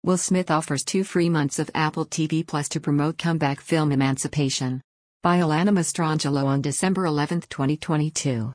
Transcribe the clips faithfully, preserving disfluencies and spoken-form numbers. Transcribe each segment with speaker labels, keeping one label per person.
Speaker 1: Will Smith offers two free months of Apple T V Plus to promote comeback film Emancipation. By Alana Mastrangelo on December eleventh, twenty twenty-two.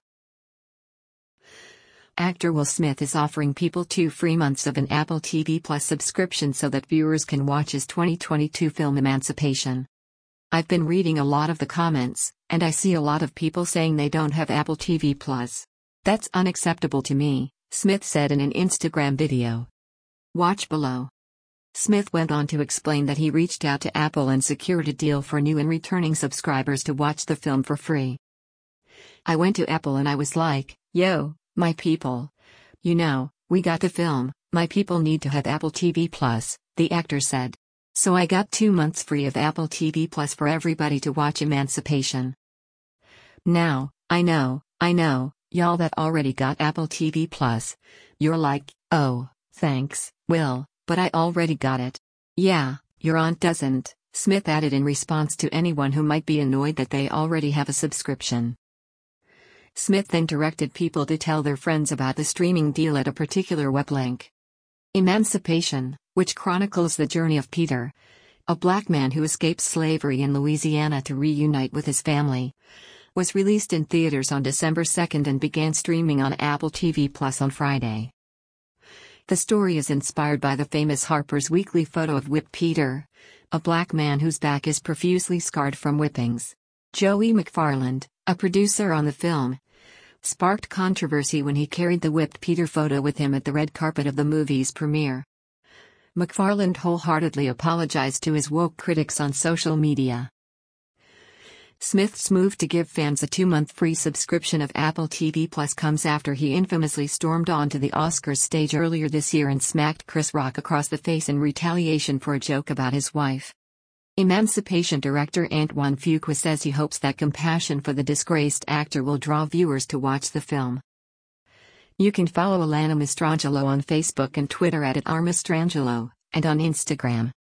Speaker 1: Actor Will Smith is offering people two free months of an Apple T V Plus subscription so that viewers can watch his twenty twenty-two film Emancipation. I've been reading a lot of the comments, and I see a lot of people saying they don't have Apple T V Plus. That's unacceptable to me, Smith said in an Instagram video. Watch below. Smith went on to explain that he reached out to Apple and secured a deal for new and returning subscribers to watch the film for free. I went to Apple and I was like, yo, my people. You know, we got the film, my people need to have Apple T V Plus, the actor said. So I got two months free of Apple T V Plus for everybody to watch Emancipation. Now, I know, I know, y'all that already got Apple T V Plus. You're like, oh, thanks, Will, but I already got it. Yeah, your aunt doesn't, Smith added in response to anyone who might be annoyed that they already have a subscription. Smith then directed people to tell their friends about the streaming deal at a particular web link. Emancipation, which chronicles the journey of Peter, a black man who escapes slavery in Louisiana to reunite with his family, was released in theaters on December second and began streaming on Apple T V Plus on Friday. The story is inspired by the famous Harper's Weekly photo of Whipped Peter, a black man whose back is profusely scarred from whippings. Joey McFarland, a producer on the film, sparked controversy when he carried the Whipped Peter photo with him at the red carpet of the movie's premiere. McFarland wholeheartedly apologized to his woke critics on social media. Smith's move to give fans a two-month free subscription of Apple T V Plus comes after he infamously stormed onto the Oscars stage earlier this year and smacked Chris Rock across the face in retaliation for a joke about his wife. Emancipation director Antoine Fuqua says he hopes that compassion for the disgraced actor will draw viewers to watch the film. You can follow Alana Mastrangelo on Facebook and Twitter at, at r mastrangelo, and on Instagram.